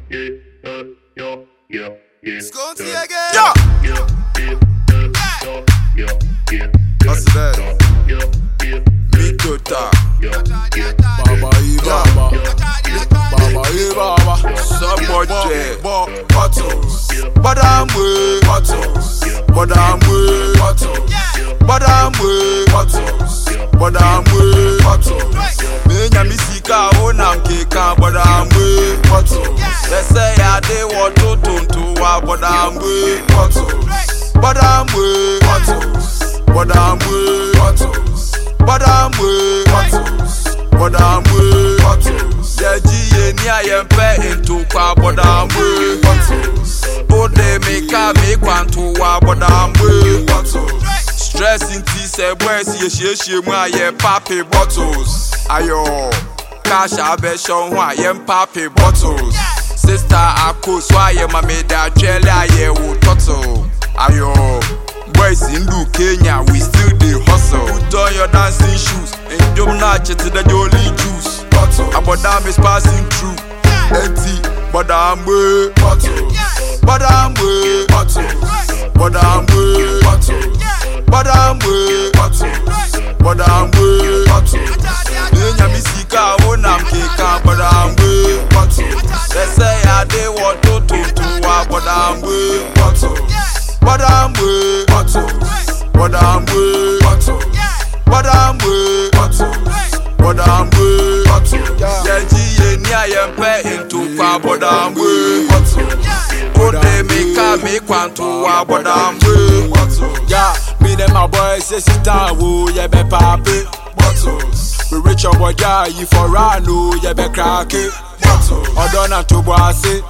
Skunty again. What's that? Me tota. Baba Ibaba. Baba Ibaba. Somebody. Bottles. But I'm way. Bottles. But I'm way. Bottles. But I'm way. Bottles. But I'm way. Bottles. Me nyami sika onam keka. But I'm way. Bottles. They say I dey want to but I'm way. Bottles. But I'm way. Bottles. But I'm way. Bottles. But I'm way. Bottles. But I'm way. Bottles. Yeah, G ni I am pay into kwa. But I'm way. Bottles. Oh, they make kwantu wa. But I'm way. Bottles. Stress in tea say boy see mu aye papi bottles. Ayo cash abeshon ho aye papi bottles. Sister ako so aye ma me da twele aye wo toto. Ayo boys in Kenya we still dey hustle. Put on your dancing shoes and jump na chet the jolly juice. Abodam is passing through. Empty but I'm way bottles. But I'm way bottles. But I'm way bottles. But I'm way bottles. But I'm way bottles. Me nyami sika onam keka. But I'm way bottles. They say I dey want to but I'm way bottles. But I'm way bottles. But I'm way bottles. But I'm way bottles. But I'm way bottles. Yeah, G ni I am pay into kwa. But I'm way bottles. Oh, they make kwantu wa. But I'm way bottles. Yeah. Me and my boys say sit down, woo, yeah, be papi. Bottles. We rich your boy, yeah, you for run, oh, yeah, be crack it. Bottles. Odona to bossy,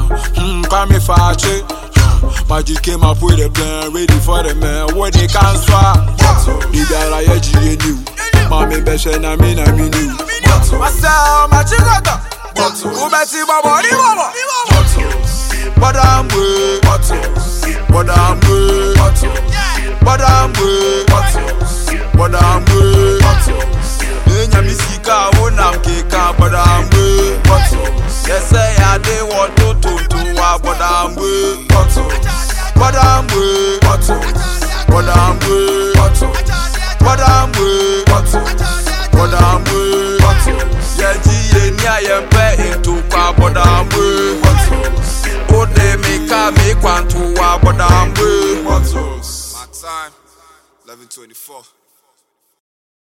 come me fetch it. Magic came up with a plan, ready for the man, what they can swap. The guy I actually knew. Mommy, best and I mean, new. Myself, my chigata. Bottles. Who bet you, my body, mama? Bottles. But I'm way. Bottles. But I'm way. Bottles. But I'm way. Bottles. But I'm way. Bottles. Me nyami sika onam keka. But I'm way. Bottles. They say I dey want to but I'm way. Bottles. But I'm way. Bottles. But I'm way. Bottles. But I'm way. Bottles. But I'm way. Bottles. Yeah, G ni I am pay into kwa. But I'm way. Bottles. Oh, they make kwantu wa. But I'm way. Bottles. My time, 11:24.